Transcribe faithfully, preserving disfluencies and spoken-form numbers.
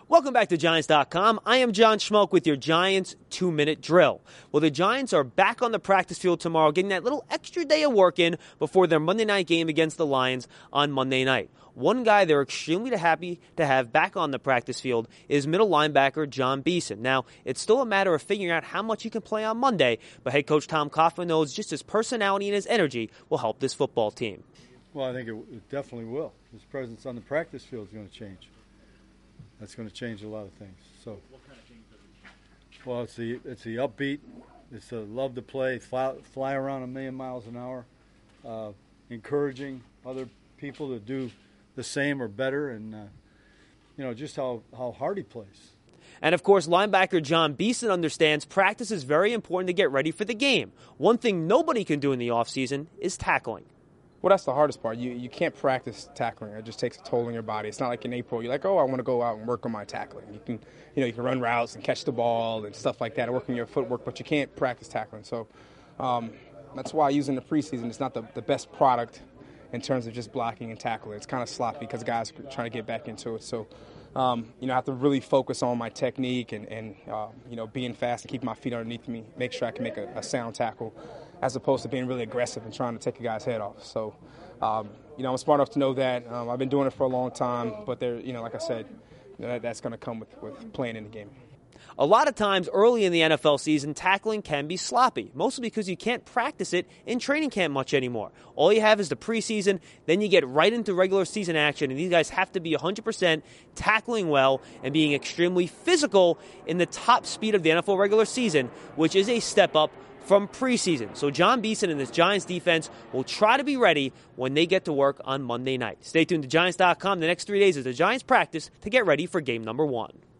Welcome back to Giants dot com. I am John Schmuck with your Giants two-minute drill. Well, the Giants are back on the practice field tomorrow, getting that little extra day of work in before their Monday night game against the Lions on Monday night. One guy they're extremely happy to have back on the practice field is middle linebacker John Beeson. Now, it's still a matter of figuring out how much he can play on Monday, but head coach Tom Coughlin knows just his personality and his energy will help this football team. Well, I think it, it definitely will. His presence on the practice field is going to change. That's going to change a lot of things. So, what kind of things does it change? Well, it's the it's the upbeat. It's the love to play, fly, fly around a million miles an hour, uh, encouraging other people to do the same or better, and uh, you know just how, how hard he plays. And, of course, linebacker John Beeson understands practice is very important to get ready for the game. One thing nobody can do in the offseason is tackling. Well, that's the hardest part. You you can't practice tackling. It just takes a toll on your body. It's not like in April. You're like, oh, I want to go out and work on my tackling. You can, you know, you can run routes and catch the ball and stuff like that, and work on your footwork, but you can't practice tackling. So um, that's why using the preseason is not the, the best product in terms of just blocking and tackling. It's kind of sloppy because guys are trying to get back into it. So, um, you know, I have to really focus on my technique and, and uh, you know, being fast and keep my feet underneath me, make sure I can make a, a sound tackle, as opposed to being really aggressive and trying to take a guy's head off. So, um, you know, I'm smart enough to know that. Um, I've been doing it for a long time, but there, you know, like I said, you know, that, that's going to come with, with playing in the game. A lot of times early in the N F L season, tackling can be sloppy, mostly because you can't practice it in training camp much anymore. All you have is the preseason, then you get right into regular season action, and these guys have to be one hundred percent tackling well and being extremely physical in the top speed of the N F L regular season, which is a step up from preseason. So John Beeson and this Giants defense will try to be ready when they get to work on Monday night. Stay tuned to Giants dot com the next three days as the Giants practice to get ready for game number one.